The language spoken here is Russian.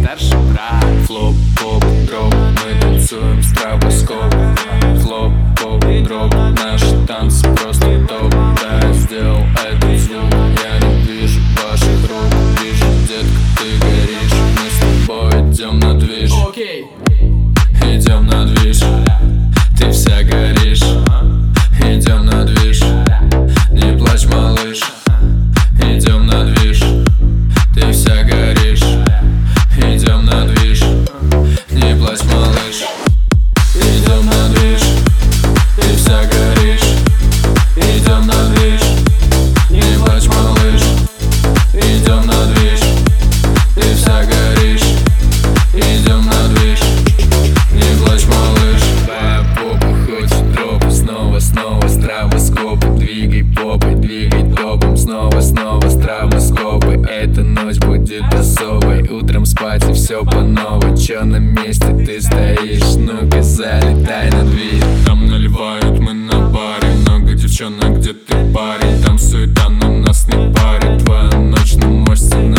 старший брат. Флоп, поп, дроп, мы танцуем с стробоскопом. Флоп, поп, дроп, наши танцы просто топ. Да, я сделал этот звук, я не вижу ваших рук. Вижу, детка, ты горишь, мы с тобой идем на движ. Идем на движ, ты вся горишь. Идем на движ, не плачь, малыш. Идем на движ, ты вся горишь. Идем на движ, не плачь, малыш. Идем на движ, ты вся горишь. Идем на движ, не плачь, малыш. Идем на движ, ты вся горишь. Идем на движ, не плачь, малыш. Твоя попа хочет дроп, снова стробоскопы. Двигай попой, двигай топом, снова стробоскопы. Эта ночь будет особой, утром спать и все по новой. Чё на месте ты стоишь, ну-ка залетай на дверь. Там наливают, мы на баре, много девчонок, где ты парень. Там суета, но нас не парит, твоя ночь, но мой сценарий.